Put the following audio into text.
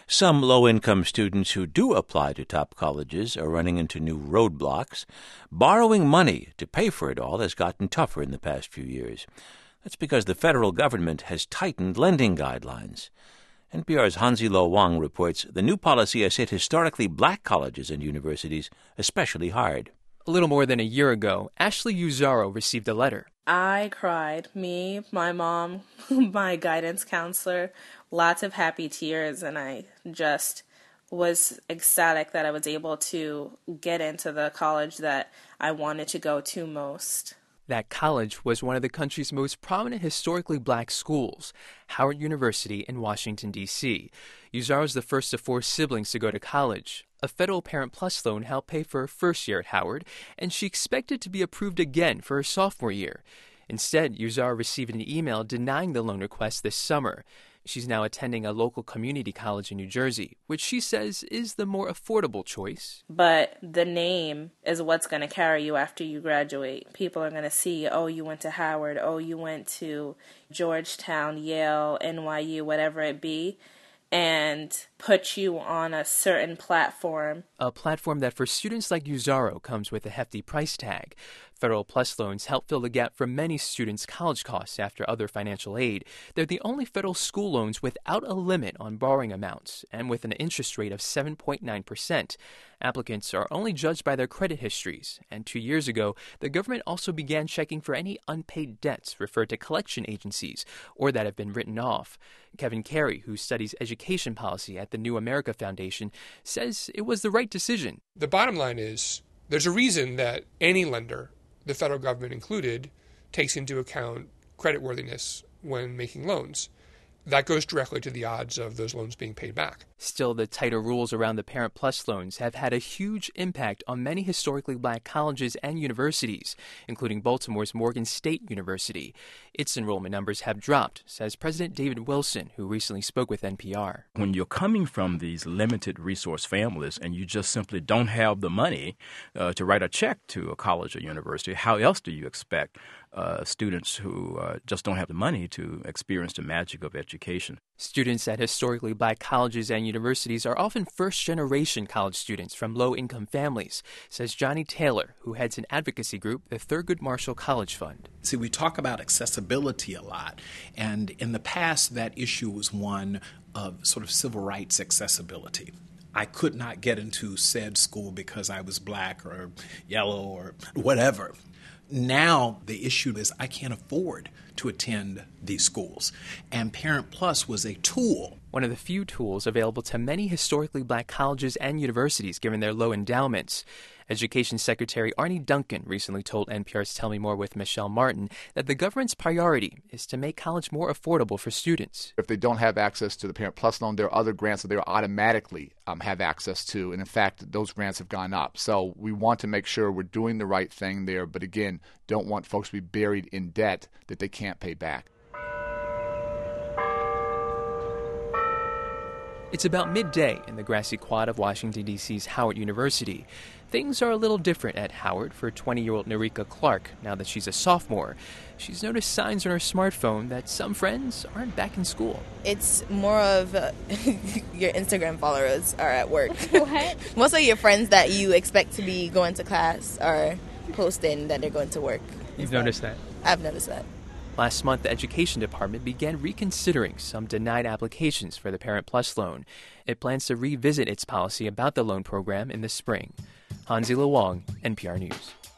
Some low-income students who do apply to top colleges are running into new roadblocks. Borrowing money to pay for it all has gotten tougher in the past few years. That's because the federal government has tightened lending guidelines. NPR's Hansi Lo Wang reports the new policy has hit historically black colleges and universities especially hard. A little more than a year ago, Ashley Uzaro received a letter. I cried. Me, my mom, my guidance counselor, lots of happy tears, and I just was ecstatic that I was able to get into the college that I wanted to go to most. That college was one of the country's most prominent historically black schools, Howard University in Washington, D.C. Uzaro is the first of 4 siblings to go to college. A federal Parent Plus loan helped pay for her first year at Howard, and she expected to be approved again for her sophomore year. Instead, Uzaro received an email denying the loan request this summer. She's now attending a local community college in New Jersey, which she says is the more affordable choice. But the name is what's going to carry you after you graduate. People are going to see, oh, you went to Howard, oh, you went to Georgetown, Yale, NYU, whatever it be, and put you on a certain platform. A platform that for students like Uzaro comes with a hefty price tag. Federal Plus loans help fill the gap for many students' college costs after other financial aid. They're the only federal school loans without a limit on borrowing amounts and with an interest rate of 7.9%. Applicants are only judged by their credit histories, and 2 years ago, the government also began checking for any unpaid debts referred to collection agencies or that have been written off. Kevin Carey, who studies education policy at the New America Foundation, says it was the right decision. The bottom line is there's a reason that any lender, the federal government included, takes into account creditworthiness when making loans. That goes directly to the odds of those loans being paid back. Still, the tighter rules around the Parent Plus loans have had a huge impact on many historically black colleges and universities, including Baltimore's Morgan State University. Its enrollment numbers have dropped, says President David Wilson, who recently spoke with NPR. When you're coming from these limited resource families and you just simply don't have the money to write a check to a college or university, how else do you expect students who just don't have the money to experience the magic of education? Students at historically black colleges and universities are often first-generation college students from low-income families, says Johnny Taylor, who heads an advocacy group, the Thurgood Marshall College Fund. See, we talk about accessibility a lot, and in the past that issue was one of sort of civil rights accessibility. I could not get into said school because I was black or yellow or whatever. Now the issue is I can't afford to attend these schools, and Parent Plus was a tool. One of the few tools available to many historically black colleges and universities given their low endowments. Education Secretary Arne Duncan recently told NPR's Tell Me More with Michelle Martin that the government's priority is to make college more affordable for students. If they don't have access to the Parent Plus loan, there are other grants that they automatically have access to. And in fact, those grants have gone up. So we want to make sure we're doing the right thing there. But again, don't want folks to be buried in debt that they can't pay back. It's about midday in the grassy quad of Washington, D.C.'s Howard University. Things are a little different at Howard for 20-year-old Narika Clark now that she's a sophomore. She's noticed signs on her smartphone that some friends aren't back in school. It's more of your Instagram followers are at work. What? Most of your friends that you expect to be going to class are posting that they're going to work. You've noticed that? I've noticed that. Last month, the Education Department began reconsidering some denied applications for the Parent Plus loan. It plans to revisit its policy about the loan program in the spring. Hansi Lo Wang, NPR News.